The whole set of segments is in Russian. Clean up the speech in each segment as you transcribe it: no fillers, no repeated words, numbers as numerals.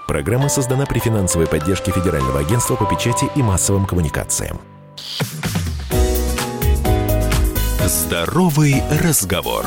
Программа создана при финансовой поддержке Федерального агентства по печати и массовым коммуникациям. Здоровый разговор.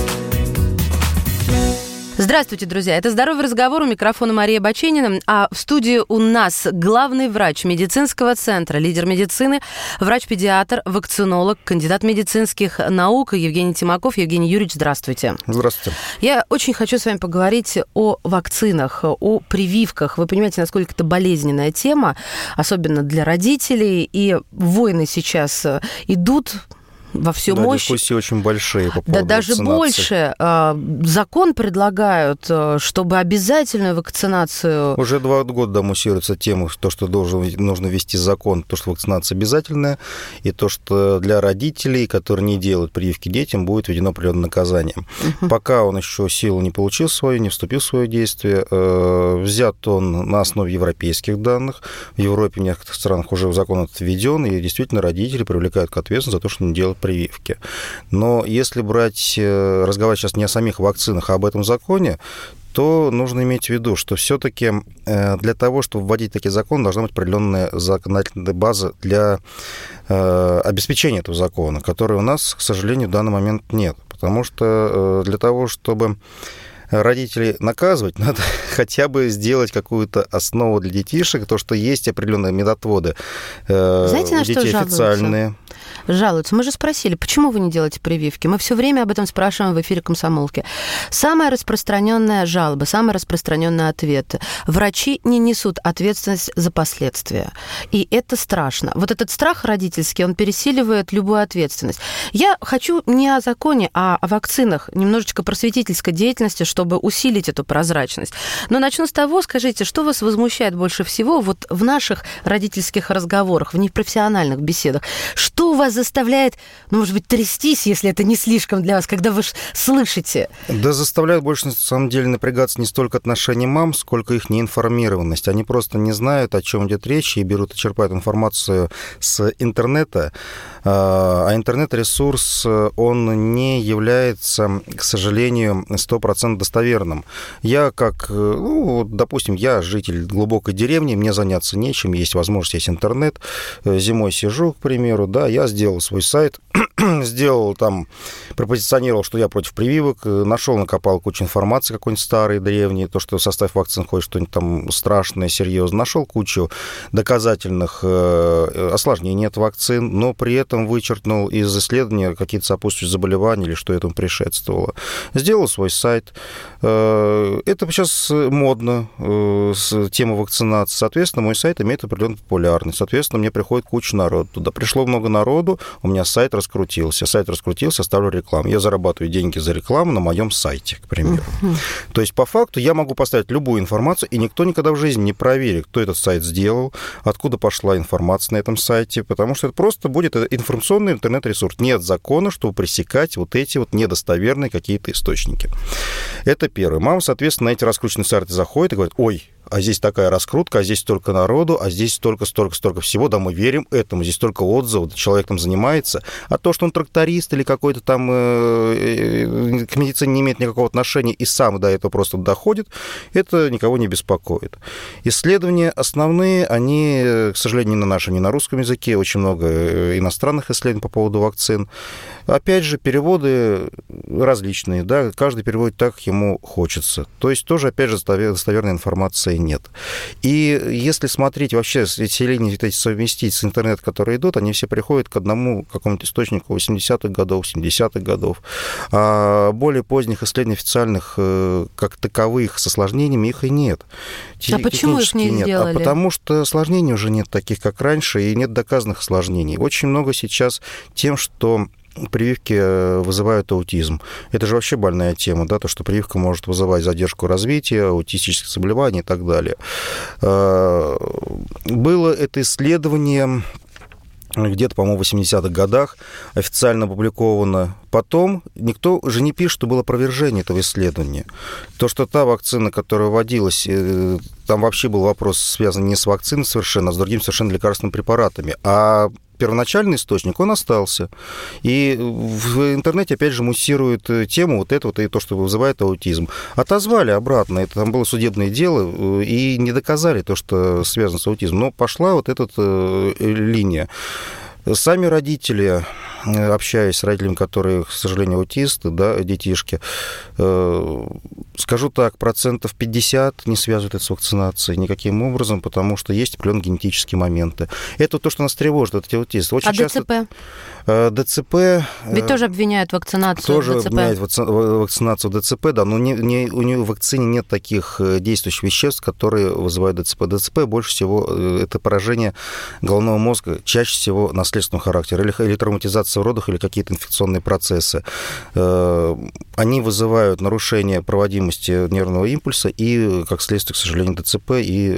Здравствуйте, друзья. Это «Здоровый разговор», у микрофона Мария Баченина. А в студии у нас главный врач медицинского центра, лидер медицины, врач-педиатр, вакцинолог, кандидат медицинских наук Евгений Тимаков. Евгений Юрьевич, здравствуйте. Здравствуйте. Я очень хочу с вами поговорить о вакцинах, о прививках. Вы понимаете, насколько это болезненная тема, особенно для родителей. И войны сейчас идут во всю мощь. Дискуссии очень большие по поводу Да даже вакцинации. больше. Закон предлагают, чтобы обязательную вакцинацию... Уже 2 года муссируется тема, то, что нужно ввести закон, то, что вакцинация обязательная, и то, что для родителей, которые не делают прививки детям, будет введено определенное наказание. Пока он еще силу не получил свою, не вступил в свое действие. Взят он на основе европейских данных. В Европе в некоторых странах уже закон этот введен, и действительно родители привлекают к ответственности за то, что не делают прививки. Но если разговаривать сейчас не о самих вакцинах, а об этом законе, то нужно иметь в виду, что все-таки для того, чтобы вводить такие законы, должна быть определенная законодательная база для обеспечения этого закона, которой у нас, к сожалению, в данный момент нет. Потому что для того, чтобы родителей наказывать, надо хотя бы сделать какую-то основу для детишек, то, что есть определенные медотводы. Знаете, на детей что официальные. Жалуются. Мы же спросили, почему вы не делаете прививки? Мы все время об этом спрашиваем в эфире «Комсомолки». Самая распространенная жалоба, самый распространенный ответ. Врачи не несут ответственность за последствия. И это страшно. Вот этот страх родительский, он пересиливает любую ответственность. Я хочу не о законе, а о вакцинах, немножечко просветительской деятельности, чтобы усилить эту прозрачность. Но начну с того, скажите, что вас возмущает больше всего вот в наших родительских разговорах, в непрофессиональных беседах? Что вас заставляет, может быть, трястись, если это не слишком для вас, когда вы слышите? Да, заставляет больше, на самом деле, напрягаться не столько отношения мам, сколько их неинформированность. Они просто не знают, о чем идет речь, и берут и черпают информацию с интернета. А интернет-ресурс, он не является, к сожалению, 100% достоверным. Я допустим, я житель глубокой деревни, мне заняться нечем, есть возможность, есть интернет. Зимой сижу, к примеру, да, я сделал свой сайт, пропозиционировал, что я против прививок, накопал кучу информации какой-нибудь старой, древней, то, что в состав вакцин входит что-нибудь там страшное, серьезное. Нашел кучу доказательных осложнений от вакцин, но при этом вычеркнул из исследования какие-то сопутствующие заболевания или что этому предшествовало. Сделал свой сайт. Это сейчас модно, тема вакцинации. Соответственно, мой сайт имеет определенную популярность. Соответственно, мне приходит куча народу туда. Пришло много народу, у меня сайт раскрутился. Ставлю рекламу. Я зарабатываю деньги за рекламу на моем сайте, к примеру. То есть, по факту, я могу поставить любую информацию, и никто никогда в жизни не проверит, кто этот сайт сделал, откуда пошла информация на этом сайте, потому что это просто будет информационный интернет-ресурс. Нет закона, чтобы пресекать вот эти вот недостоверные какие-то источники. Это первое. Мама, соответственно, на эти раскрученные сайты заходит и говорит: ой, а здесь такая раскрутка, а здесь столько народу, а здесь столько всего, да, мы верим этому, здесь столько отзывов, человек там занимается. А то, что он тракторист или какой-то там к медицине не имеет никакого отношения и сам до этого просто доходит, это никого не беспокоит. Исследования основные, они, к сожалению, не на нашем, не на русском языке, очень много иностранных исследований по поводу вакцин. Опять же, переводы различные, да, каждый переводит так, как ему хочется. То есть тоже, опять же, достоверной информации нет. И если смотреть вообще, эти линии совместить с интернетом, которые идут, они все приходят к одному какому-то источнику 80-х годов, 70-х годов. А более поздних исследований официальных, как таковых, с осложнениями, их и нет. А почему их не сделали? Потому что осложнений уже нет таких, как раньше, и нет доказанных осложнений. Очень много сейчас тем, что прививки вызывают аутизм. Это же вообще больная тема, да, то, что прививка может вызывать задержку развития, аутистических заболеваний и так далее. Было это исследование где-то, по-моему, в 80-х годах официально опубликовано. Потом никто уже не пишет, что было опровержение этого исследования. То, что та вакцина, которая вводилась, там вообще был вопрос, связан не с вакциной совершенно, а с другими совершенно лекарственными препаратами. А первоначальный источник, он остался. И в интернете, опять же, муссирует тему вот это вот и то, что вызывает аутизм. Отозвали обратно, это там было судебное дело, и не доказали то, что связано с аутизмом. Но пошла вот эта линия. Сами родители, общаясь с родителями, которые, к сожалению, аутисты, да, детишки, скажу так, 50% не связывают это с вакцинацией никаким образом, потому что есть определенные генетические моменты. Это то, что нас тревожит, эти аутисты. Очень часто... ДЦП? ДЦП... Ведь тоже обвиняют вакцинацию тоже ДЦП. обвиняют вакцинацию ДЦП, да, но у нее в вакцине нет таких действующих веществ, которые вызывают ДЦП. ДЦП больше всего это поражение головного мозга, чаще всего наследственного характера, или травматизация в родах, или какие-то инфекционные процессы. Они вызывают нарушение проводимости нервного импульса и, как следствие, к сожалению, ДЦП и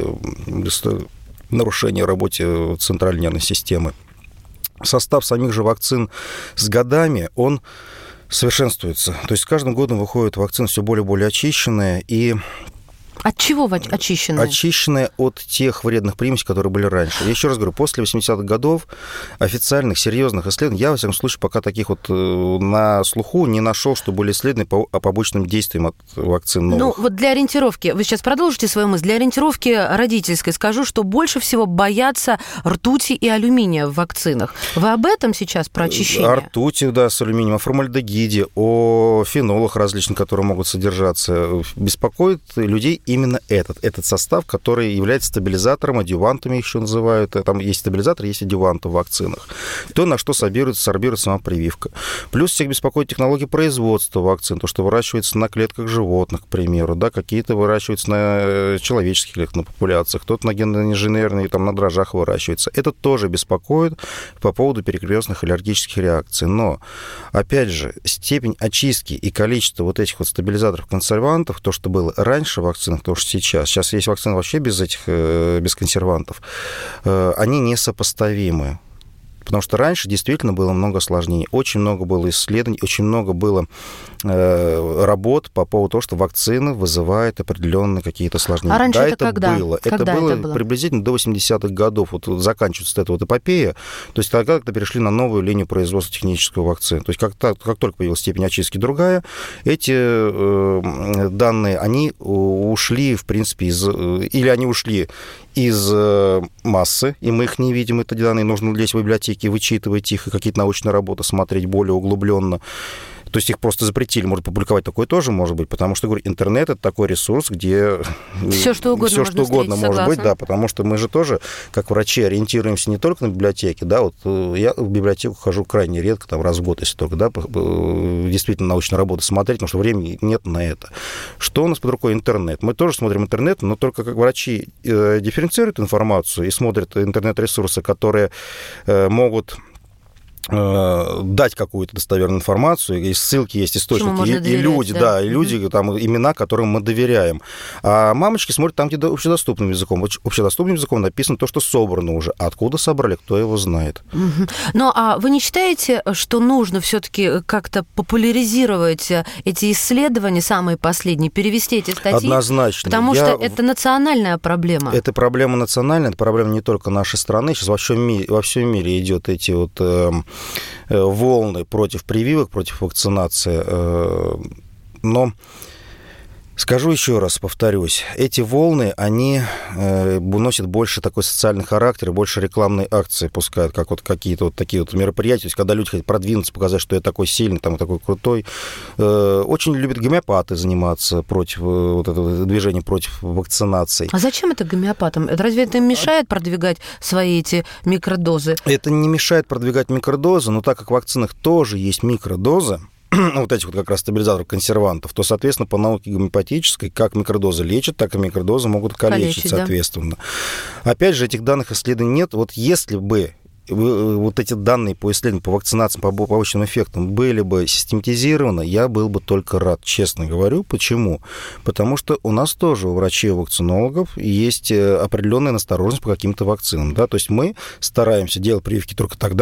нарушение работы центральной нервной системы. Состав самих же вакцин с годами, он совершенствуется. То есть с каждым годом выходят вакцины все более и более очищенные и... От чего очищенные? Очищенные от тех вредных примесей, которые были раньше. Я еще раз говорю, после 80-х годов официальных, серьезных исследований, я, во всяком случае, пока таких вот на слуху не нашел, что были исследованы по побочным действиям от вакцин новых. Ну, вот для ориентировки, вы сейчас продолжите свою мысль, для ориентировки родительской скажу, что больше всего боятся ртути и алюминия в вакцинах. Вы об этом сейчас, про очищение? О ртути, да, с алюминием, о формальдегиде, о фенолах различных, которые могут содержаться. Беспокоит людей именно этот состав, который является стабилизатором, адъювантами еще называют. Там есть стабилизатор, есть адъюванты в вакцинах. То, на что сорбирует сама прививка. Плюс всех беспокоит технология производства вакцин, то, что выращивается на клетках животных, к примеру, да, какие-то выращиваются на человеческих клетках, на популяциях, кто-то на генно-инженерные, там, на дрожжах выращивается. Это тоже беспокоит по поводу перекрестных аллергических реакций. Но, опять же, степень очистки и количество вот этих вот стабилизаторов, консервантов, то, что было раньше в вакцинах, то, что сейчас. Сейчас есть вакцины вообще без консервантов. Они несопоставимы. Потому что раньше действительно было много осложнений. Очень много было исследований, очень много было работ по поводу того, что вакцина вызывает определенные какие-то осложнения. А раньше да, это когда? Было. Когда это было приблизительно до 80-х годов. Вот заканчивается эта вот эпопея. То есть тогда перешли на новую линию производства технической вакцины. То есть как только появилась степень очистки другая, эти данные, они ушли, в принципе, или они ушли из массы, и мы их не видим, эти данные, нужно лезть в библиотеки, вычитывать их, и какие-то научные работы смотреть более углубленно. То есть их просто запретили, может, публиковать такое тоже может быть, потому что, говорю, интернет — это такой ресурс, где все что угодно может быть, да, потому что мы же тоже, как врачи, ориентируемся не только на библиотеки, да, вот я в библиотеку хожу крайне редко, там раз в год, если только, да, действительно научные работы смотреть, потому что времени нет на это. Что у нас под рукой? Интернет. Мы тоже смотрим интернет, но только как врачи дифференцируют информацию и смотрят интернет-ресурсы, которые могут дать какую-то достоверную информацию, и ссылки есть, источники, и люди, да, и люди, там, имена, которым мы доверяем. А мамочки смотрят там, где общедоступным языком. Общедоступным языком написано то, что собрано уже. Откуда собрали, кто его знает. Ну, а вы не считаете, что нужно все-таки как-то популяризировать эти исследования, самые последние, перевести эти статьи? Однозначно. Потому что это национальная проблема. Это проблема национальная, это проблема не только нашей страны. Сейчас во всем мире идет эти вот волны против прививок, против вакцинации. Но скажу еще раз, повторюсь, эти волны, они носят больше такой социальный характер, больше рекламные акции пускают, как вот какие-то вот такие вот мероприятия. То есть, когда люди хотят продвинуться, показать, что я такой сильный, там, такой крутой. Очень любят гомеопаты заниматься против вот этого движения против вакцинации. А зачем это гомеопатам? Разве это им мешает продвигать свои эти микродозы? Это не мешает продвигать микродозы, но так как в вакцинах тоже есть микродозы, вот этих вот как раз стабилизаторов, консервантов, то, соответственно, по науке гомеопатической, как микродозы лечат, так и микродозы могут калечить, соответственно. Да. Опять же, этих данных исследований нет. Вот если бы вот эти данные по исследованиям, по вакцинациям, по побочным эффектам были бы систематизированы, я был бы только рад, честно говорю. Почему? Потому что у нас тоже, у врачей, у вакцинологов, есть определенная настороженность по каким-то вакцинам. Да? То есть мы стараемся делать прививки только тогда,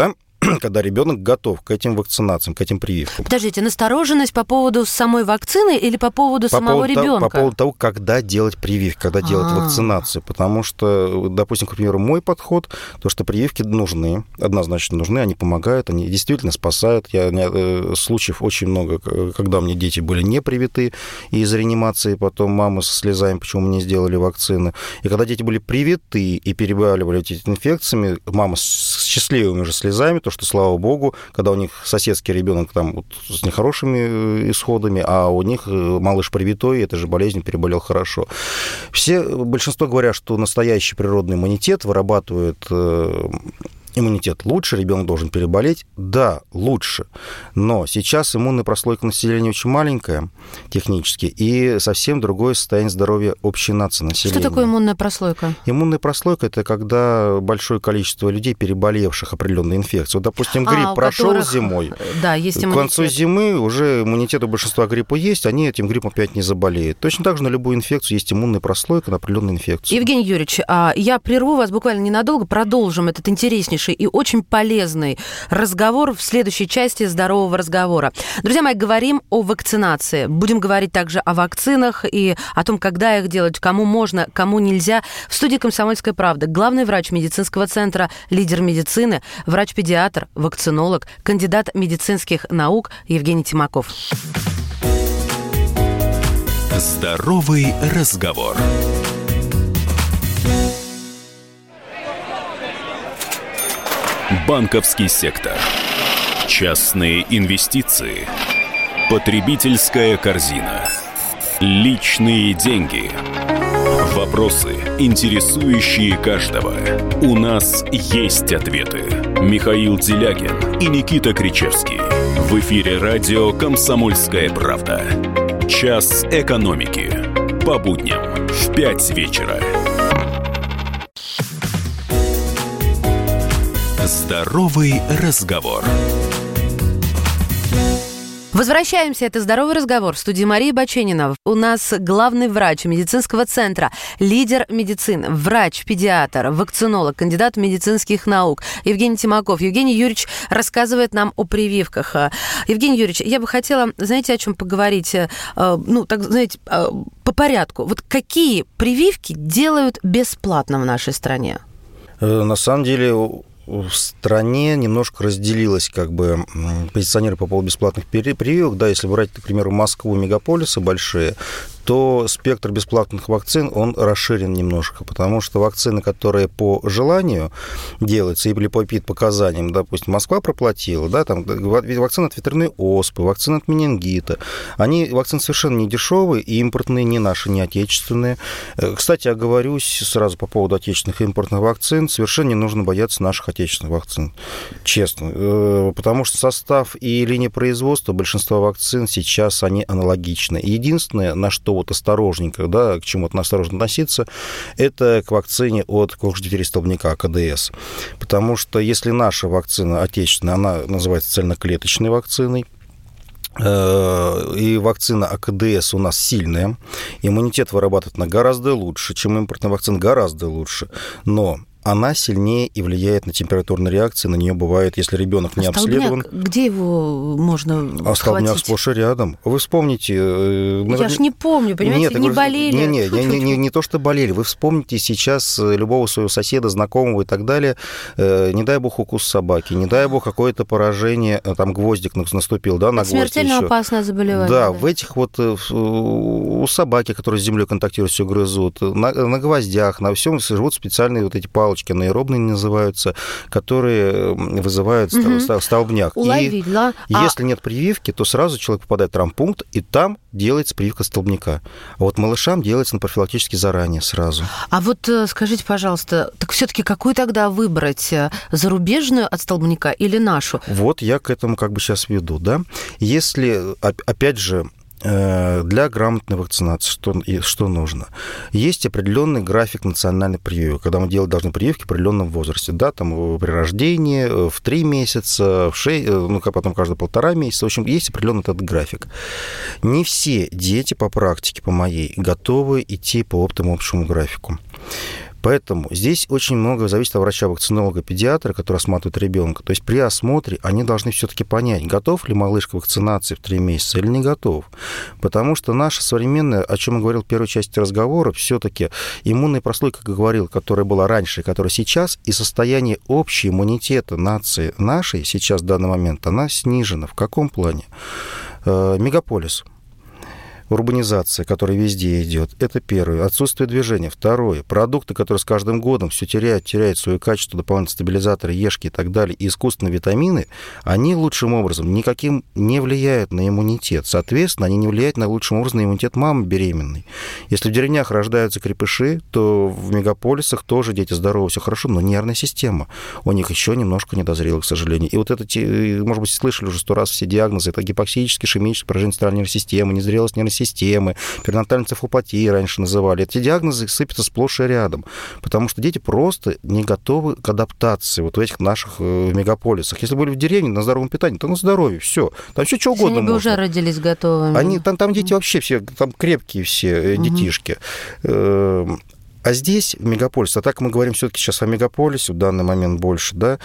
когда ребенок готов к этим вакцинациям, к этим прививкам. Подождите, настороженность по поводу самой вакцины или по поводу самого ребенка? По поводу того, когда делать прививки, когда делать вакцинацию. Потому что, допустим, к примеру, мой подход, то, что прививки нужны, однозначно нужны, они помогают, они действительно спасают. Случаев очень много, когда у меня дети были не привиты, и из реанимации потом мамы со слезами, почему мы не сделали вакцины. И когда дети были привиты и переболевали этими инфекциями, мама с счастливыми уже слезами, то, что, слава богу, когда у них соседский ребенок там вот с нехорошими исходами, а у них малыш привитой, этой же болезнью переболел хорошо. Большинство говорят, что настоящий природный иммунитет вырабатывает иммунитет лучше, ребенок должен переболеть. Да, лучше. Но сейчас иммунная прослойка населения очень маленькая технически, и совсем другое состояние здоровья общей нации населения. Что такое иммунная прослойка? Иммунная прослойка – это когда большое количество людей, переболевших определенной инфекцией. Вот, допустим, грипп прошел зимой. Да, есть иммунитет. К концу зимы уже иммунитет у большинства гриппа есть, они этим гриппом опять не заболеют. Точно так же на любую инфекцию есть иммунная прослойка на определенную инфекцию. Евгений Юрьевич, я прерву вас буквально ненадолго, продолжим этот интереснейший и очень полезный разговор в следующей части «Здорового разговора». Друзья мои, говорим о вакцинации. Будем говорить также о вакцинах и о том, когда их делать, кому можно, кому нельзя. В студии «Комсомольская правда» главный врач медицинского центра, лидер медицины, врач-педиатр, вакцинолог, кандидат медицинских наук Евгений Тимаков. «Здоровый разговор». Банковский сектор, частные инвестиции, потребительская корзина, личные деньги. Вопросы, интересующие каждого. У нас есть ответы. Михаил Делягин и Никита Кричевский. В эфире радио «Комсомольская правда». Час экономики. По будням в 5 вечера. Здоровый разговор. Возвращаемся. Это «Здоровый разговор». В студии Мария Баченина. У нас главный врач медицинского центра, лидер медицины, врач-педиатр, вакцинолог, кандидат медицинских наук Евгений Тимаков. Евгений Юрьевич рассказывает нам о прививках. Евгений Юрьевич, я бы хотела, знаете, о чем поговорить? По порядку. Вот какие прививки делают бесплатно в нашей стране? На самом деле, в стране немножко разделилось позиционеры по поводу бесплатных прививок. Да, если брать, к примеру, Москву, мегаполисы большие, то спектр бесплатных вакцин, он расширен немножко, потому что вакцины, которые по желанию делаются или по показаниям, допустим, Москва проплатила, да, там вакцины от ветряной оспы, вакцины от менингита, вакцины совершенно не дешевые, и импортные, не наши, не отечественные. Кстати, оговорюсь сразу по поводу отечественных и импортных вакцин, совершенно не нужно бояться наших отечественных вакцин, честно, потому что состав и линия производства большинства вакцин сейчас, они аналогичны. Единственное, на что осторожненько, да, к чему-то осторожно относиться, это к вакцине от кожно-венерического столбняка, АКДС. Потому что если наша вакцина отечественная, она называется цельноклеточной вакциной, и вакцина АКДС у нас сильная, иммунитет вырабатывает гораздо лучше, чем импортная вакцина, гораздо лучше, но она сильнее и влияет на температурные реакции, на нее бывает, если ребенок не обследован. Где его можно схватить? Столбняк сплошь и рядом. Вы вспомните... Я ж не помню, понимаете, не болели. Не то, что болели. Вы вспомните сейчас любого своего соседа, знакомого и так далее. Не дай бог укус собаки, не дай бог какое-то поражение, там гвоздик наступил, да, на гвоздь. Смертельно опасное заболевание. Да, в этих у собаки, которые с землей контактируют, все грызут, на гвоздях, на всем живут специальные эти палочки, анаэробные называются, которые вызывают столбняк. Уловила. И если нет прививки, то сразу человек попадает в травмпункт, и там делается прививка столбняка. А вот малышам делается профилактически заранее сразу. А вот скажите, пожалуйста, так все-таки какую тогда выбрать? Зарубежную от столбняка или нашу? Вот я к этому сейчас веду, да. Если, опять же, для грамотной вакцинации что нужно? Есть определенный график национальной прививок, когда мы должны прививки в определенном возрасте, да, там при рождении, в 3 месяца, в 6, потом каждые 1,5 месяца. В общем, есть определенный этот график. Не все дети по практике, по моей, готовы идти по общему графику. Поэтому здесь очень много зависит от врача-вакцинолога, педиатра, который осматривает ребенка. То есть при осмотре они должны все-таки понять, готов ли малыш к вакцинации в 3 месяца или не готов. Потому что наша современная, о чем я говорил в первой части разговора, все-таки иммунная прослойка, как я говорил, которая была раньше и которая сейчас, и состояние общего иммунитета нации нашей сейчас в данный момент, она снижена. В каком плане? Мегаполис. Урбанизация, которая везде идет, это первое. Отсутствие движения. Второе. Продукты, которые с каждым годом все теряют свое качество, дополнительные стабилизаторы, ешки и так далее, и искусственные витамины, они лучшим образом никаким не влияют на иммунитет. Соответственно, они не влияют на лучшим образом на иммунитет мамы беременной. Если в деревнях рождаются крепыши, то в мегаполисах тоже дети здоровы, все хорошо, но нервная система у них еще немножко не дозрела, к сожалению. И вот это, может быть, слышали уже 100 раз все диагнозы, это гипоксический, ишемический поражение центральной нервной системы, незрелость нервной системы, перинатальная цефалопатия раньше называли. Эти диагнозы сыпятся сплошь и рядом, потому что дети просто не готовы к адаптации вот в этих наших мегаполисах. Если были в деревне на здоровом питании, то на здоровье, все. Там все что угодно они бы можно. уже родились готовыми. Там дети вообще все, там крепкие все детишки. А здесь, в мегаполисе, а так мы говорим все-таки сейчас о мегаполисе, в данный момент больше, да,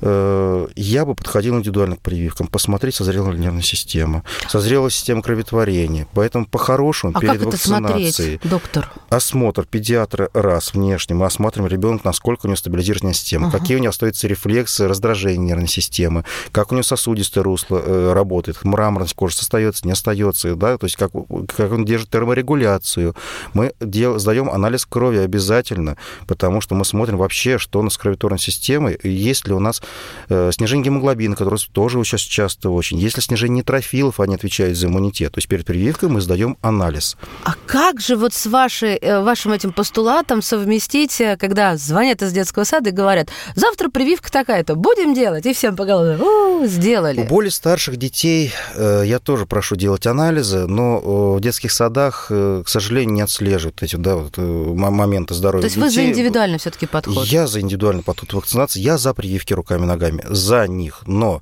я бы подходил индивидуально к прививкам, посмотреть, созрела ли нервная система, созрела система кроветворения. Поэтому по-хорошему перед вакцинацией... Смотреть, доктор? Осмотр педиатра раз внешне. Мы осматриваем ребенка, насколько у него стабилизированная система, какие у него остаются рефлексы раздражения нервной системы, как у него сосудистое русло работает, мраморность кожи остается, не остается, да, то есть как он держит терморегуляцию. Мы сдаем анализ крови обязательно, потому что мы смотрим вообще, что у нас с кроветворной системой, есть ли у нас снижение гемоглобина, которое тоже сейчас часто очень, есть ли снижение нейтрофилов, они отвечают за иммунитет. То есть перед прививкой мы сдаем анализ. А как же вот с вашим этим постулатом совместить, когда звонят из детского сада и говорят, завтра прививка такая-то, будем делать? И всем по голове, сделали. У более старших детей я тоже прошу делать анализы, но в детских садах, к сожалению, не отслеживают эти моменты здоровья детей. То есть вы за индивидуальный все-таки подход? Я за индивидуальный подход вакцинации, я за прививки руками и ногами, за них, но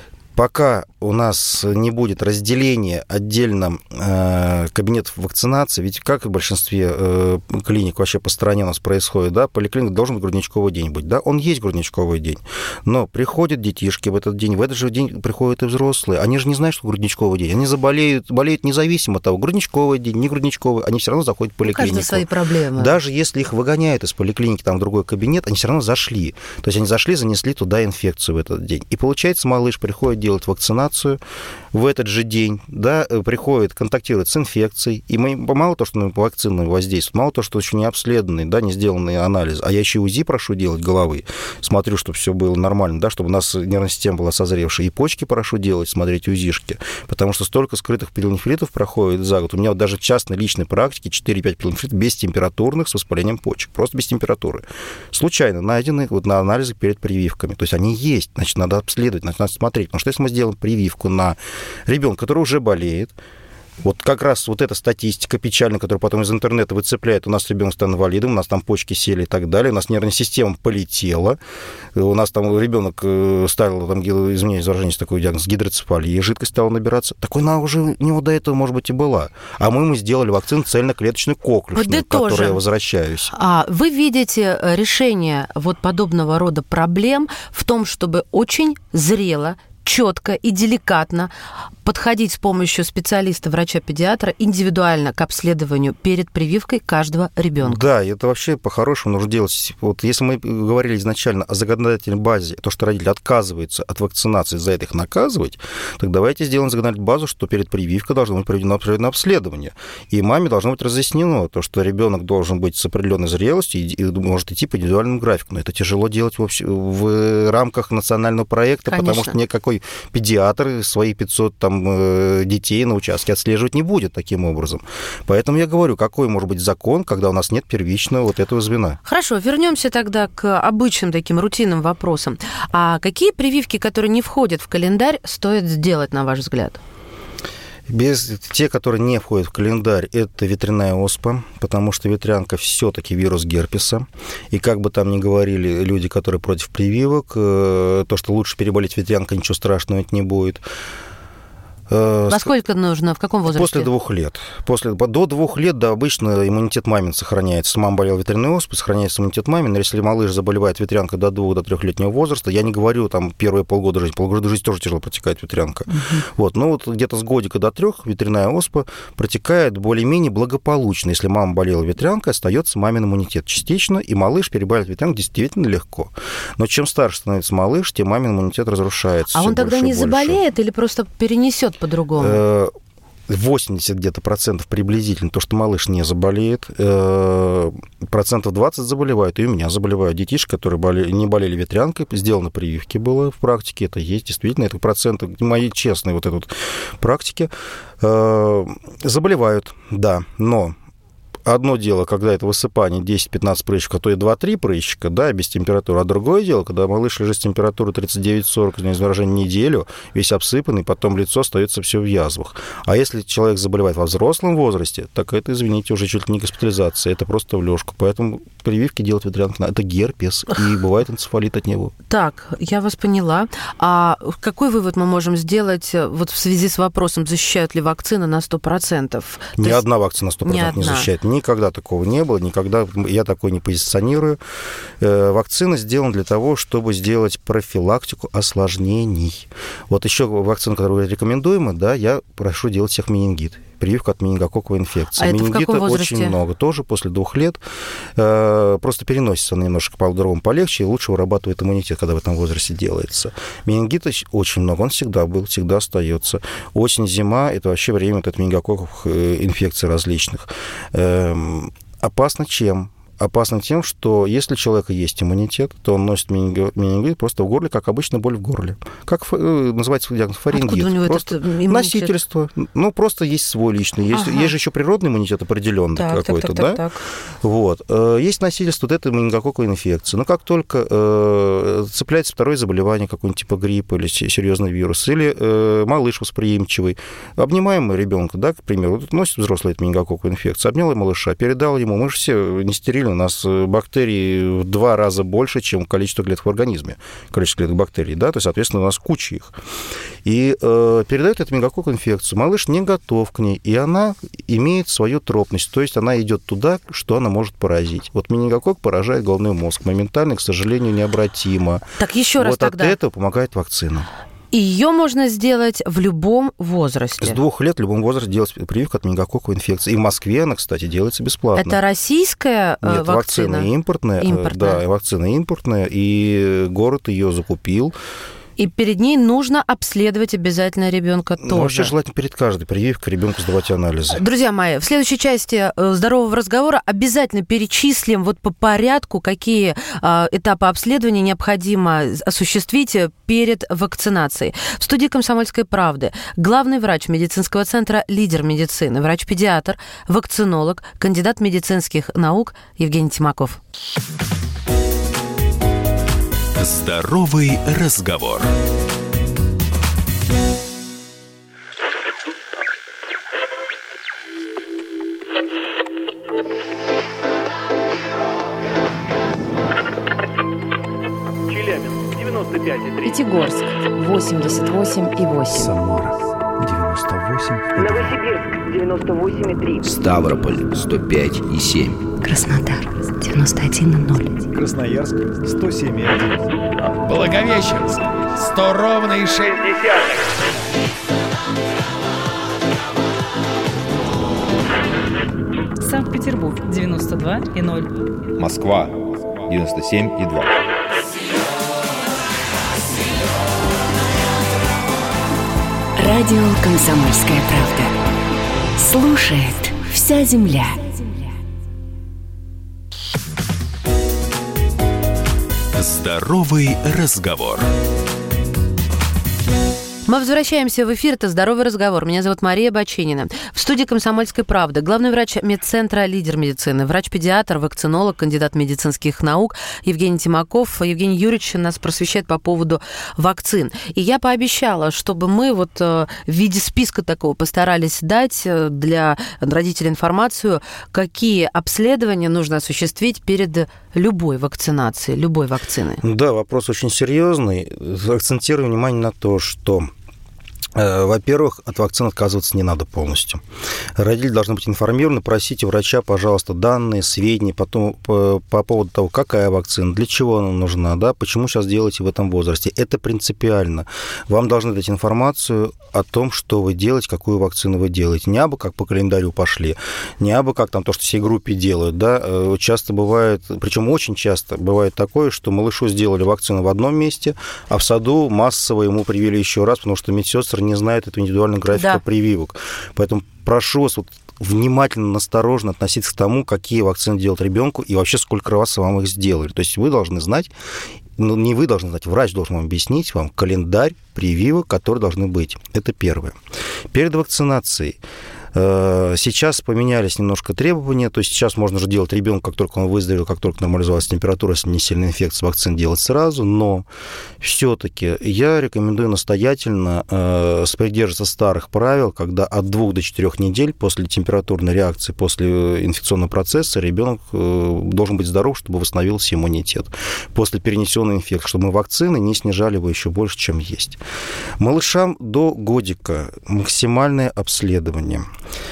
пока у нас не будет разделения отдельно кабинетов вакцинации, ведь как в большинстве клиник вообще по стране у нас происходит, да, поликлиника должен грудничковый день быть, да, он есть грудничковый день, но приходят детишки в этот день, в этот же день приходят и взрослые, они же не знают, что грудничковый день, они болеют независимо от того, грудничковый день, не грудничковый, они все равно заходят в поликлинику. У каждого свои проблемы. Даже если их выгоняют из поликлиники там в другой кабинет, они все равно зашли, то есть они зашли, занесли туда инфекцию в этот день, и получается, малыш приходит делать вакцинацию в этот же день, да, приходит, контактирует с инфекцией, и мы мало то, что мы по вакцинам воздействуем, мало то, что еще не обследованный, да, не сделанный анализ, а я еще УЗИ прошу делать головы, смотрю, чтобы все было нормально, да, чтобы у нас нервная система была созревшая, и почки прошу делать, смотреть УЗИшки, потому что столько скрытых пилонефритов проходит за год. У меня вот даже в частной личной практике 4-5 пилонефритов бестемпературных с воспалением почек, просто без температуры. Случайно найдены вот на анализы перед прививками. То есть они есть, значит, надо обследовать, значит, надо смотреть. Потому что если мы сделаем прививку на ребенка, который уже болеет, вот как раз вот эта статистика печальная, которую потом из интернета выцепляет, у нас ребенок стал инвалидом, у нас там почки сели и так далее, у нас нервная система полетела, у нас там ребенок ставил, там, извиняюсь за выражение, такой диагноз, гидроцефалия, жидкость стала набираться. Такой она уже у него до этого, может быть, и была. А мы ему сделали вакцину цельноклеточную коклюшную, к которой я возвращаюсь. А вы видите решение вот подобного рода проблем в том, чтобы очень зрело, четко и деликатно подходить с помощью специалиста, врача-педиатра индивидуально к обследованию перед прививкой каждого ребенка. Да, это вообще по-хорошему нужно делать. Вот если мы говорили изначально о законодательной базе, то, что родители отказываются от вакцинации, за это их наказывать, так давайте сделаем законодательную базу, что перед прививкой должно быть проведено обследование. И маме должно быть разъяснено то, что ребенок должен быть с определенной зрелостью и может идти по индивидуальному графику. Но это тяжело делать в рамках национального проекта, конечно. Потому что никакой педиатр свои 500 детей на участке отслеживать не будет таким образом. Поэтому я говорю, какой может быть закон, когда у нас нет первичного вот этого звена. Хорошо, вернемся тогда к обычным таким рутинным вопросам. А какие прививки, которые не входят в календарь, стоит сделать, на ваш взгляд? Те, которые не входят в календарь, это ветряная оспа, потому что ветрянка все-таки вирус герпеса. И как бы там ни говорили люди, которые против прививок, то, что лучше переболеть ветрянкой, ничего страшного это не будет. Во сколько нужно? В каком возрасте? После 2 лет. До 2 лет, да, обычно иммунитет мамин сохраняется. Мама болела ветряной оспой, сохраняется иммунитет мамин. Если малыш заболевает ветрянкой до 2-3-летнего возраста, я не говорю, там, первые полгода жизни. Полгода жизни тоже тяжело протекает ветрянка. Вот. Но вот где-то с годика до 3 ветряная оспа протекает более-менее благополучно. Если мама болела ветрянкой, остается мамин иммунитет частично, и малыш переболевает ветрянку действительно легко. Но чем старше становится малыш, тем мамин иммунитет разрушается. А он тогда не заболеет или просто перенесет по-другому? 80 где-то процентов приблизительно, то, что малыш не заболеет, процентов 20 заболевают, и у меня заболевают детишки, которые не болели ветрянкой, сделаны прививки было в практике, это есть, действительно, это проценты, мои честные вот этой практики, заболевают, да, но одно дело, когда это высыпание 10-15 прыщиков, а то и 2-3 прыщика, да, без температуры. А другое дело, когда малыш лежит с температурой 39-40, на измерение неделю, весь обсыпанный, потом лицо остается все в язвах. А если человек заболевает во взрослом возрасте, так это, извините, уже чуть ли не госпитализация, это просто в лёжку. Поэтому прививки делать ветрянки надо. Это герпес, и бывает энцефалит от него. Так, я вас поняла. А какой вывод мы можем сделать вот в связи с вопросом, защищают ли вакцины на 100%? Ни одна вакцина на 100% не защищает. Никогда такого не было, никогда я такой не позиционирую. Вакцина сделана для того, чтобы сделать профилактику осложнений. Вот еще вакцина, которую рекомендуема, да, я прошу делать всех менингит. Прививка от менингококковой инфекции. А менингита очень много. Тоже после 2 лет. Просто переносится она немножко по-другому полегче и лучше вырабатывает иммунитет, когда в этом возрасте делается. Менингита очень много. Он всегда был, всегда остается. Осень, зима – это вообще время вот этой менингококковых инфекций различных. Опасно чем? Опасно тем, что если у человека есть иммунитет, то он носит менингит просто в горле, как обычно боль в горле. Как называется диагноз? Фарингит. Откуда у него просто этот иммунитет? Носительство. Ну, просто есть свой личный. Есть же еще природный иммунитет определенный какой-то, да? Так. Вот. Есть носительство вот этой менингококковой инфекции. Но как только цепляется второе заболевание, какое-нибудь типа гриппа или серьезный вирус, или малыш восприимчивый, обнимаем ребенка, да, к примеру, вот носит взрослый эту менингококковую инфекцию, обнял малыша, передал ему, мы же все не стерильны, у нас бактерий в 2 раза больше, чем количество клеток в организме, количество клеток бактерий, да, то есть, соответственно, у нас куча их. И передает эту менингококковую инфекцию. Малыш не готов к ней, и она имеет свою тропность, то есть она идет туда, что она может поразить. Вот менингококк поражает головной мозг моментально, к сожалению, необратимо. Так еще раз вот тогда. От этого помогает вакцина. И ее можно сделать в любом возрасте. С 2 лет в любом возрасте делать прививку от менингококковой инфекции. И в Москве она, кстати, делается бесплатно. Это российская Нет, вакцина? Вакцина импортная. Да, вакцина импортная, и город ее закупил. И перед ней нужно обследовать обязательно ребенка тоже. Вообще желательно перед каждой прививкой ребенку сдавать анализы. Друзья мои, в следующей части здорового разговора обязательно перечислим вот по порядку, какие этапы обследования необходимо осуществить перед вакцинацией. В студии «Комсомольской правды» главный врач медицинского центра «Лидер медицины», врач-педиатр, вакцинолог, кандидат медицинских наук Евгений Тимаков. Здоровый разговор. Челябинск 95,3. Пятигорск 88,8. Самара 98,2. Новосибирск 98,3. Ставрополь 105,7. Краснодар 91,0. Красноярск 107,1. Благовещенск 100 ровно и 6. Санкт-Петербург 92,0. Москва 97,2. Радио «Комсомольская правда». Слушает вся земля. Здоровый разговор. Мы возвращаемся в эфир. Это «Здоровый разговор». Меня зовут Мария Бачинина. В студии «Комсомольской правды» главный врач медцентра «Лидер медицины», врач-педиатр, вакцинолог, кандидат медицинских наук Евгений Тимаков. Евгений Юрьевич нас просвещает по поводу вакцин. И я пообещала, чтобы мы вот в виде списка такого постарались дать для родителей информацию, какие обследования нужно осуществить перед любой вакцинацией, любой вакциной. Да, вопрос очень серьезный. Акцентирую внимание на то, что Во-первых, от вакцин отказываться не надо полностью. Родители должны быть информированы, просите врача, пожалуйста, данные, сведения потом, по поводу того, какая вакцина, для чего она нужна, да, почему сейчас делаете в этом возрасте. Это принципиально. Вам должны дать информацию о том, что вы делаете, какую вакцину вы делаете. Не абы как по календарю пошли, не абы как там то, что всей группе делают. Да. Часто бывает, причем очень часто бывает такое, что малышу сделали вакцину в одном месте, а в саду массово ему привили еще раз, потому что медсестры не знают этого индивидуального графика прививок. Поэтому прошу вас внимательно, осторожно относиться к тому, какие вакцины делать ребенку и вообще сколько раз вам их сделали. То есть вы должны знать, не вы должны знать, врач должен вам объяснить вам календарь прививок, которые должны быть. Это первое. Перед вакцинацией сейчас поменялись немножко требования, то есть сейчас можно же делать ребенку, как только он выздоровел, как только нормализовалась температура, если не сильная инфекция, вакцину делать сразу, но все-таки я рекомендую настоятельно придерживаться старых правил, когда от 2 до 4 недель после температурной реакции, после инфекционного процесса ребенок должен быть здоров, чтобы восстановился иммунитет. После перенесенной инфекции, чтобы мы вакцины не снижали его еще больше, чем есть. Малышам до годика максимальное обследование.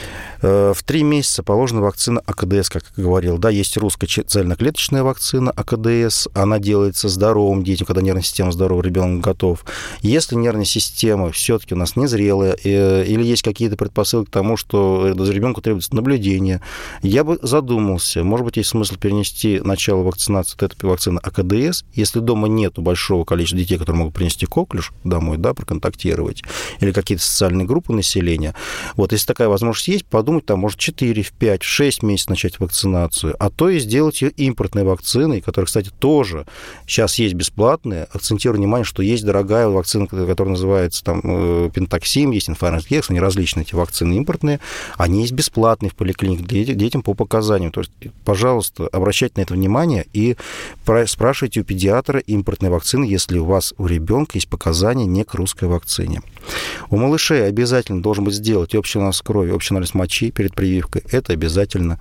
В 3 месяца положена вакцина АКДС, как я говорил. Да, есть русская цельноклеточная вакцина АКДС. Она делается здоровым детям, когда нервная система здорова, ребенок готов. Если нервная система все-таки у нас незрелая или есть какие-то предпосылки к тому, что ребенку требуется наблюдение, я бы задумался. Может быть, есть смысл перенести начало вакцинации от этой вакцины АКДС. Если дома нету большого количества детей, которые могут принести коклюш домой, да, проконтактировать, или какие-то социальные группы населения. Вот, если такая возможность есть, подумать, там, может, 4, 5, 6 месяцев начать вакцинацию, а то и сделать ее импортной вакциной, которая, кстати, тоже сейчас есть бесплатная. Акцентирую внимание, что есть дорогая вакцина, которая называется там Пентаксим, есть Инфарекс, они различные, эти вакцины импортные, они есть бесплатные в поликлиниках детям по показаниям. То есть, пожалуйста, обращайте на это внимание и спрашивайте у педиатра импортной вакцины, если у вас у ребенка есть показания не к русской вакцине. У малышей обязательно должен быть сделать общий анализ крови, общий анализ мочи перед прививкой. Это обязательно.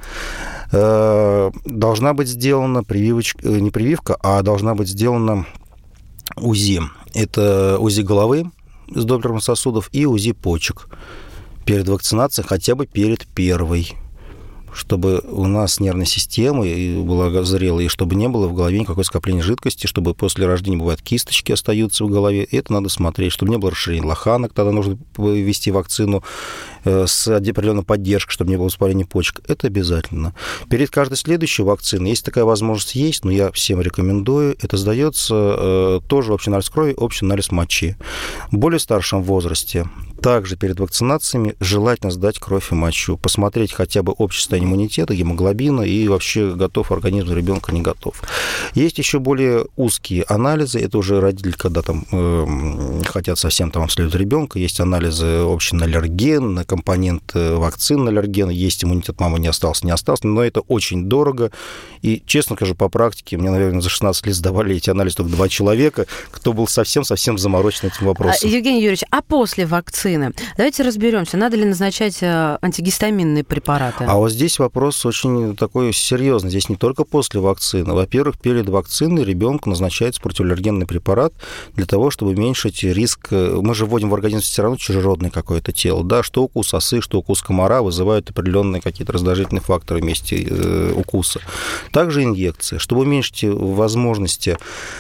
Должна быть сделана прививочка, не прививка, а должна быть сделана УЗИ. Это УЗИ головы с доплером сосудов и УЗИ почек перед вакцинацией, хотя бы перед первой, чтобы у нас нервная система была зрелая, и чтобы не было в голове никакой скопления жидкости, чтобы после рождения, бывают, кисточки остаются в голове, и это надо смотреть, чтобы не было расширения лоханок, тогда нужно ввести вакцину с определенной поддержкой, чтобы не было воспаления почек. Это обязательно. Перед каждой следующей вакциной, если такая возможность есть, но я всем рекомендую, это сдается тоже общий анализ крови, общий анализ мочи. В более старшем возрасте также перед вакцинациями желательно сдать кровь и мочу, посмотреть хотя бы общее состояние иммунитета, гемоглобина и вообще готов организм ребенка, не готов. Есть еще более узкие анализы, это уже родители, когда там хотят совсем там обследовать ребенка, есть анализы общий на аллерген, на компонент вакцин на аллерген, есть иммунитет мамы, не остался, но это очень дорого. И, честно скажу, по практике, мне, наверное, за 16 лет сдавали эти анализы только 2 человека, кто был совсем-совсем заморочен этим вопросом. Евгений Юрьевич, а после вакцины? Давайте разберемся, надо ли назначать антигистаминные препараты? А вот здесь вопрос очень такой серьезный. Здесь не только после вакцины. Во-первых, перед вакциной ребенку назначается противоаллергенный препарат для того, чтобы уменьшить риск. Мы же вводим в организм все равно чужеродное какое-то тело, да, что укус осы, что укус комара вызывают определенные какие-то раздражительные факторы вместе укуса. Также инъекции, чтобы уменьшить возможности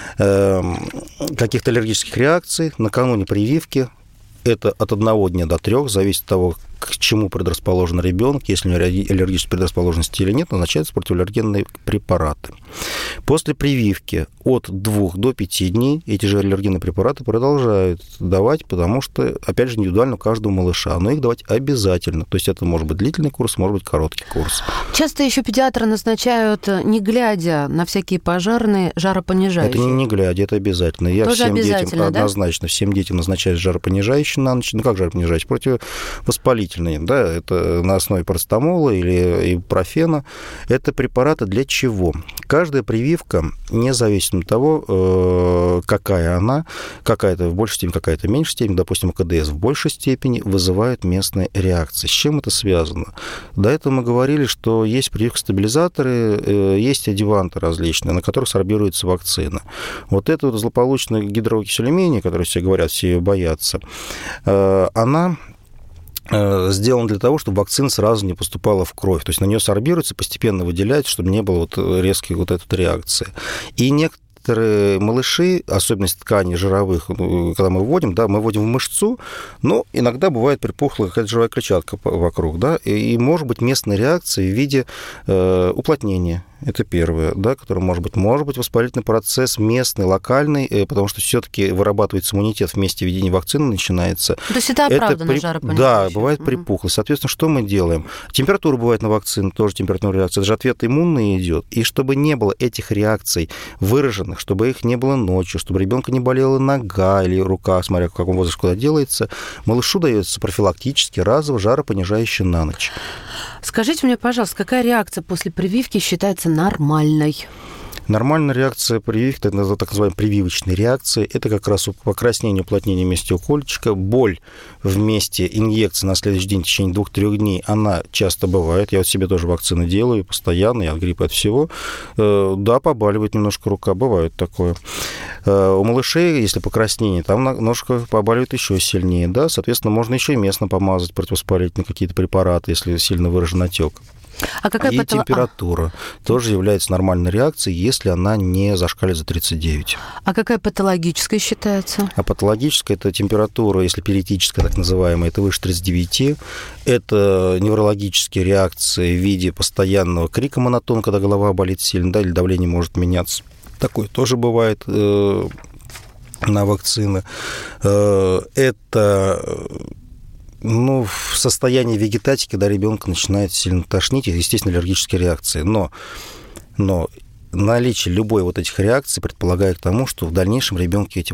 каких-то аллергических реакций накануне прививки. Это от 1 дня до 3, зависит от того, к чему предрасположен ребенок. Если у него аллергической предрасположенности или нет, назначаются противоаллергенные препараты. После прививки от 2 до 5 дней эти же аллергенные препараты продолжают давать, потому что, опять же, индивидуально у каждого малыша. Но их давать обязательно. То есть это может быть длительный курс, может быть короткий курс. Часто еще педиатры назначают, не глядя на всякие пожарные, жаропонижающие. Это не глядя, это обязательно. Я тоже всем обязательно, детям, да? Однозначно, всем детям назначаю жаропонижающие на ночь. Ну, как жаропонижающие? Противовоспалительные. Да, это на основе парацетамола или ибупрофена. Это препараты для чего? Каждая прививка прививка, независимо от того, какая она, какая-то в большей степени, какая-то в меньшей степени, допустим, КДС в большей степени вызывает местные реакции. С чем это связано? До этого мы говорили, что есть прививки-стабилизаторы, есть адъюванты различные, на которых сорбируется вакцина. Вот эта вот злополучная гидроокись алюминия, которую все говорят, все ее боятся, она сделан для того, чтобы вакцина сразу не поступала в кровь. То есть на нее сорбируется, постепенно выделяется, чтобы не было вот резкой вот этой реакции. И некоторые малыши, особенность тканей жировых, когда мы вводим, да, мы вводим в мышцу, но иногда бывает припухлая какая-то жировая клетчатка вокруг, да, и может быть местная реакция в виде уплотнения. Это первое, да, которое может быть воспалительный процесс местный, локальный, потому что все-таки вырабатывается иммунитет в месте введения вакцины начинается. То есть это оправданно жаропонижающее. Да, бывает припухлость. Соответственно, что мы делаем? Температура бывает на вакцине, тоже температурная реакция. Это же ответ иммунный идет. И чтобы не было этих реакций выраженных, чтобы их не было ночью, чтобы ребенка не болела нога или рука, смотря в каком возрасте куда делается, малышу дается профилактически разово жаропонижающее на ночь. Скажите мне, пожалуйста, какая реакция после прививки считается нормальной? Нормальная реакция прививки, это так называемая прививочная реакция, это как раз покраснение, уплотнение в месте укольчика, боль в месте инъекции на следующий день в течение 2-3 дней, она часто бывает. Я вот себе тоже вакцины делаю постоянно, и от гриппа, от всего. Да, побаливает немножко рука, бывает такое. У малышей, если покраснение, там немножко побаливает еще сильнее, да, соответственно, можно еще и местно помазать противовоспалительные какие-то препараты, если сильно выражен отек. А какая температура тоже является нормальной реакцией, если она не зашкаливает за 39. А какая патологическая считается? А патологическая – это температура, если периодическая, так называемая, это выше 39. Это неврологические реакции в виде постоянного крика монотонного, когда голова болит сильно, да, или давление может меняться. Такое тоже бывает на вакцины. Это... в состоянии вегетатики, когда ребенка начинает сильно тошнить, и, естественно, аллергические реакции. Но наличие любой вот этих реакций предполагает к тому, что в дальнейшем ребенку эти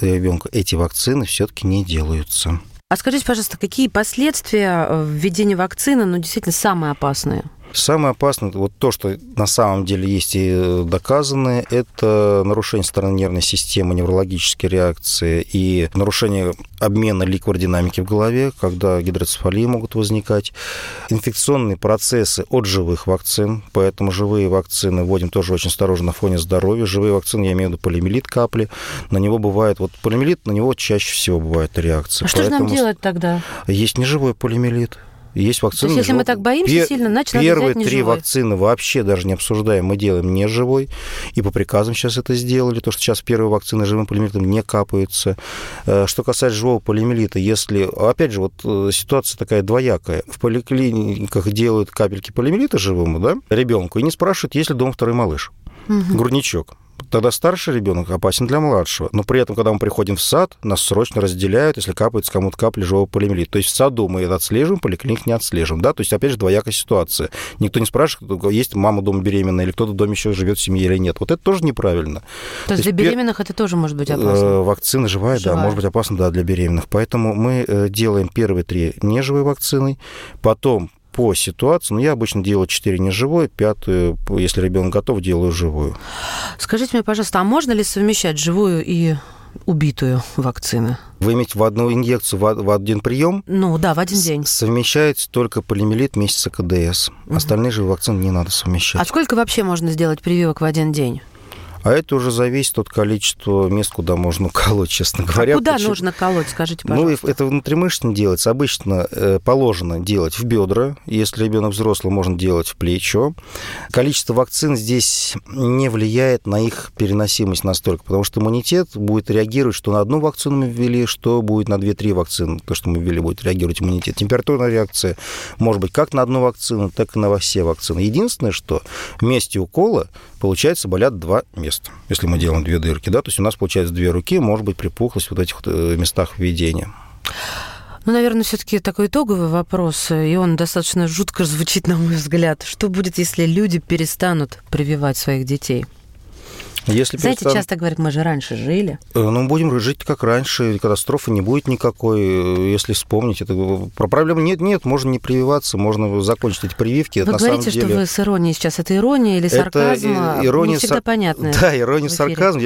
вакцины все-таки не делаются. А скажите, пожалуйста, какие последствия введения вакцины, действительно, самые опасные? Самое опасное, вот то, что на самом деле есть и доказанное, это нарушение стороны нервной системы, неврологические реакции и нарушение обмена ликвор-динамики в голове, когда гидроцефалии могут возникать, инфекционные процессы от живых вакцин, поэтому живые вакцины вводим тоже очень осторожно на фоне здоровья. Живые вакцины, я имею в виду полиомиелит капли, на него бывает, полиомиелит, на него чаще всего бывает реакция. А что же нам делать тогда? Есть неживой полиомиелит. Есть вакцины. То есть, если мы так боимся сильно, значит, надо взять неживой. Первые 3 вакцины вообще даже не обсуждаем, мы делаем неживой. И по приказам сейчас это сделали, то, что сейчас первые вакцины живым полиомиелитом не капаются. Что касается живого полиомиелита, если... Опять же, ситуация такая двоякая. В поликлиниках делают капельки полиомиелита живому, да, ребенку, и не спрашивают, есть ли дома второй малыш, грудничок. Тогда старший ребенок опасен для младшего. Но при этом, когда мы приходим в сад, нас срочно разделяют, если капается кому-то капля живого полиомиелита. То есть в саду мы это отслеживаем, в поликлинике не отслеживаем. Да? То есть, опять же, двоякая ситуация. Никто не спрашивает, есть мама дома беременная, или кто-то в доме еще живет в семье или нет. Вот это тоже неправильно. То есть для беременных это тоже может быть опасно? Вакцина живая, да, может быть опасно, да, для беременных. Поэтому мы делаем первые 3 неживые вакцины, потом по ситуации, я обычно делаю 4 неживой, 5-ю, если ребенок готов, делаю живую. Скажите мне, пожалуйста, а можно ли совмещать живую и убитую вакцины? Вы имеете в одну инъекцию, в один прием? Да, в один день. Совмещается только полиомиелит вместе с КДС. Остальные же вакцины не надо совмещать. А сколько вообще можно сделать прививок в один день? А это уже зависит от количества мест, куда можно уколоть, честно говоря. А куда нужно колоть, скажите, пожалуйста? Это внутримышечно делается. Обычно положено делать в бедра. Если ребенок взрослый, можно делать в плечо. Количество вакцин здесь не влияет на их переносимость настолько, потому что иммунитет будет реагировать, что на одну вакцину мы ввели, что будет на 2-3 вакцины. То, что мы ввели, будет реагировать иммунитет. Температурная реакция может быть как на одну вакцину, так и на все вакцины. Единственное, что в месте укола, получается, болят 2 места. Если мы делаем 2 дырки, да, то есть у нас получается 2 руки, может быть припухлость в этих местах введения. Наверное, все-таки такой итоговый вопрос, и он достаточно жутко звучит, на мой взгляд. Что будет, если люди перестанут прививать своих детей? Знаете, часто говорят, мы же раньше жили. Ну, будем жить как раньше, катастрофы не будет никакой, если вспомнить. Про проблем нет, можно не прививаться, можно закончить эти прививки. Вы говорите, что вы с иронией сейчас. Это ирония или сарказм? Ирония, не всегда понятно. Да, ирония, сарказм.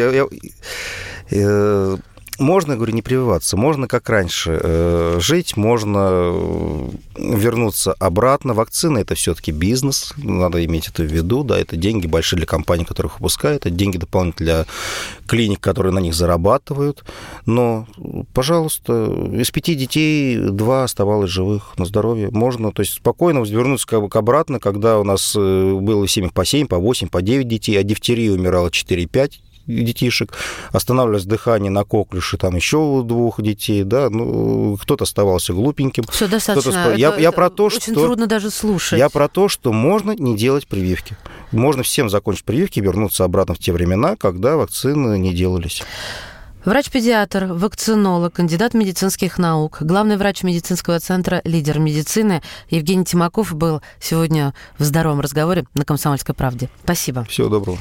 Можно, говорю, не прививаться, можно как раньше жить, можно вернуться обратно. Вакцина – это все-таки бизнес, надо иметь это в виду, да, это деньги большие для компаний, которых выпускают, это деньги дополнительные для клиник, которые на них зарабатывают. Но, пожалуйста, из 5 детей 2 оставалось живых на здоровье. Можно, то есть спокойно вернуться обратно, когда у нас было в семьях по 7, по 8, по 9 детей, а дифтерии умирало 4-5 детишек, останавливалось дыхание на коклюше, там еще у 2 детей, да, ну, кто-то оставался глупеньким. Все достаточно. Я про то, что... Очень трудно даже слушать. Я про то, что можно не делать прививки. Можно всем закончить прививки и вернуться обратно в те времена, когда вакцины не делались. Врач-педиатр, вакцинолог, кандидат медицинских наук, главный врач медицинского центра «Лидер медицины» Евгений Тимаков был сегодня в здоровом разговоре на «Комсомольской правде». Спасибо. Всего доброго.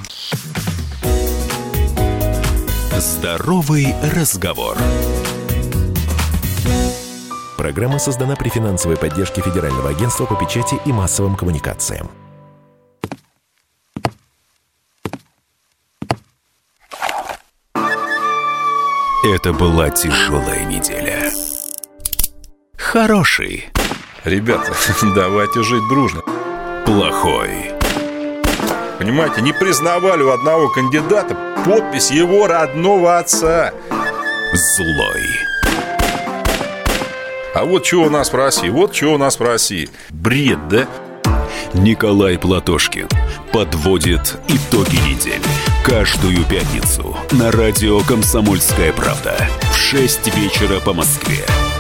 Здоровый разговор. Программа создана при финансовой поддержке Федерального агентства по печати и массовым коммуникациям. Это была тяжелая неделя. Хороший. Ребята, давайте жить дружно. Плохой. Понимаете, не признавали у одного кандидата подпись его родного отца. Злой. А вот что у нас в России, Бред, да? Николай Платошкин подводит итоги недели. Каждую пятницу на радио «Комсомольская правда» в 6 вечера по Москве.